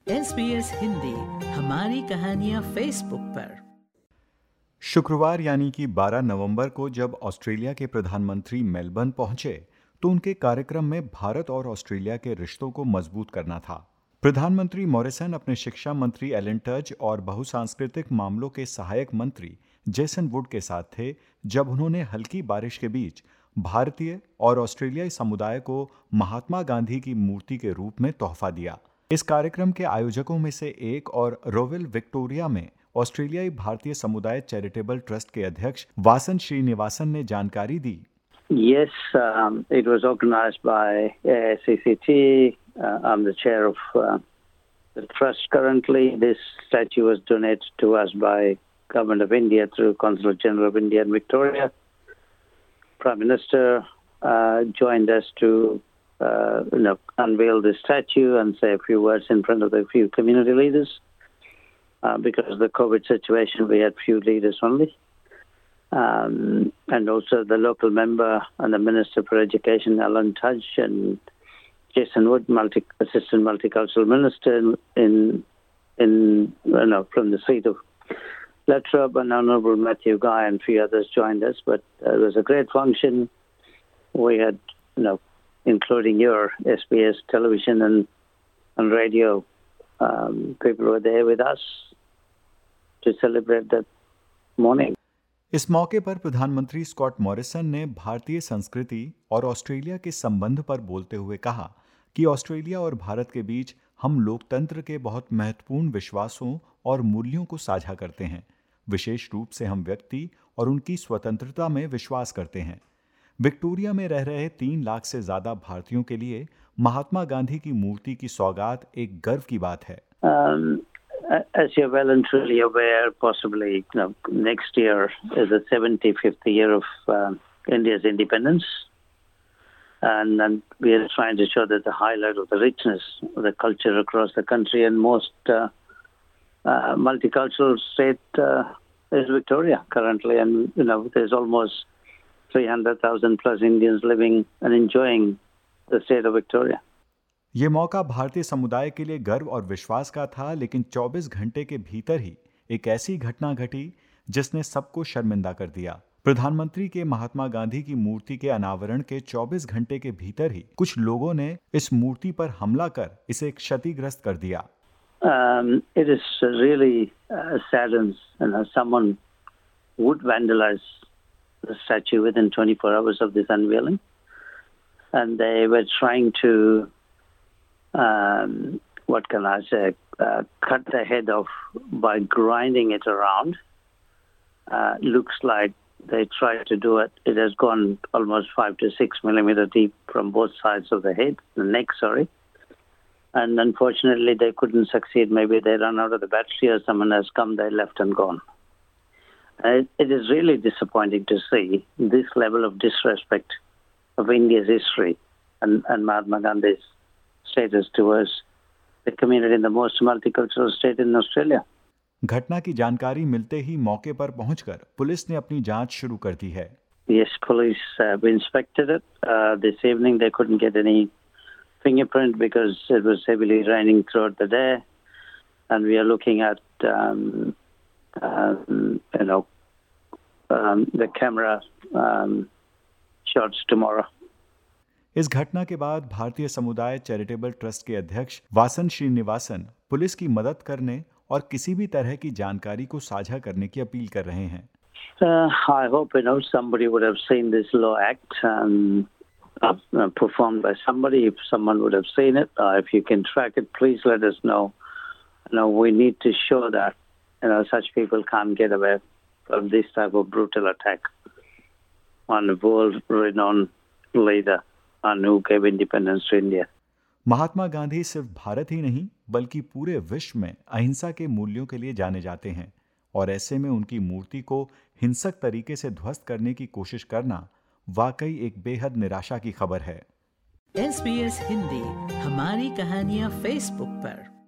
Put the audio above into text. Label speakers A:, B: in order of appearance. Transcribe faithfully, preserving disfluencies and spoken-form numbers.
A: S B S Hindi, हमारी कहानियाँ Facebook पर।
B: शुक्रवार यानी कि बारह नवंबर को जब ऑस्ट्रेलिया के प्रधानमंत्री मेलबर्न पहुंचे तो उनके कार्यक्रम में भारत और ऑस्ट्रेलिया के रिश्तों को मजबूत करना था। प्रधानमंत्री मॉरिसन अपने शिक्षा मंत्री एलन टच और बहुसांस्कृतिक मामलों के सहायक मंत्री जेसन वुड के साथ थे जब उन्होंने हल्की बारिश के बीच भारतीय और ऑस्ट्रेलियाई समुदाय को महात्मा गांधी की मूर्ति के रूप में तोहफा दिया। इस कार्यक्रम के आयोजकों में से एक और रोविल विक्टोरिया में ऑस्ट्रेलियाई भारतीय समुदाय चैरिटेबल ट्रस्ट के अध्यक्ष वासन श्रीनिवासन ने जानकारी दी।
C: Yes, um, it was organized by uh, C C T. Uh, I'm the chair of uh, the trust currently. This statue was donated to us by Government of India through Consulate General of India in Victoria. Prime Minister uh, joined us to uh, you know, unveil the statue and say a few words in front of a few community leaders. Uh, because of the COVID situation, we had few leaders only. Um, and also the local member and the Minister for Education, Alan Tudge, and Jason Wood, multi, Assistant Multicultural Minister in, in, in you know, from the seat of Latrobe, and Honourable Matthew Guy and a few others joined us. But uh, it was a great function. We had, you know, including your S B S television and, and radio, um, people were there with us to celebrate that morning.
B: इस मौके पर प्रधानमंत्री Scott Morrison ने भारतीय संस्कृति और Australia के संबंध पर बोलते हुए कहा कि ऑस्ट्रेलिया और भारत के बीच हम लोकतंत्र के बहुत महत्वपूर्ण विश्वासों और मूल्यों को साझा करते हैं। विशेष रूप से हम व्यक्ति और उनकी स्वतंत्रता में विश्वास करते हैं। विक्टोरिया में रह रहे तीन लाख से ज्यादा भारतीयों के लिए महात्मा गांधी की मूर्ति की सौगात एक गर्व की बात है।
C: um, As you're well and truly aware, possibly you know, next year is the seventy-fifth year of uh, India's independence. And, and we are trying to show that the highlight of the richness of the culture across the country and most uh, uh, multicultural state uh, is Victoria currently. And, you know, there's almost three hundred thousand plus Indians living and enjoying the state of Victoria.
B: ये मौका भारतीय समुदाय के लिए गर्व और विश्वास का था, लेकिन चौबीस घंटे के भीतर ही एक ऐसी घटना घटी जिसने सबको शर्मिंदा कर दिया। प्रधानमंत्री के महात्मा गांधी की मूर्ति के अनावरण के चौबीस घंटे के भीतर ही कुछ लोगों ने इस मूर्ति पर हमला कर इसे क्षतिग्रस्त कर दिया।
C: Um, it is really uh, saddens, you know, someone would vandalize the statue within twenty-four hours of this unveiling, and they were trying to Um, what can I say, uh, cut the head off by grinding it around. Uh, looks like they tried to do it. It has gone almost five to six millimeter deep from both sides of the head, the neck, sorry. And unfortunately, they couldn't succeed. Maybe they ran out of the battery or someone has come, they left and gone. Uh, it, it is really disappointing to see this level of disrespect of India's history and, and Mahatma Gandhi's status towards the community in the most multicultural state in Australia.
B: घटना की जानकारी मिलते ही मौके पर पहुंचकर police ने अपनी जांच शुरू कर दी है।
C: Yes, police have inspected it. Uh, this evening they couldn't get any fingerprint because it was heavily raining throughout the day, and we are looking at um, um, you know um, the camera um, shots tomorrow.
B: इस घटना के बाद भारतीय समुदाय charitable trust के अध्यक्ष Vasan Srinivasan police की मदद करने और किसी भी तरह की जानकारी को साझा करने की अपील कर रहे हैं।
C: Uh, I hope you know somebody would have seen this law act um, uh, performed by somebody. If someone would have seen it, uh, if you can track it, please let us know. You know, we need to show that you know such people can't get away from this type of brutal attack on a world-renowned leader and who gave independence to India.
B: Mahatma Gandhi सिर्फ भारत ही नहीं बल्कि पूरे विश्व में अहिंसा के मूल्यों के लिए जाने जाते हैं, और ऐसे में उनकी मूर्ति को हिंसक तरीके से ध्वस्त करने की कोशिश करना वाकई एक बेहद निराशा की खबर है।
A: एस बी एस हिंदी, हमारी कहानियां फेसबुक पर।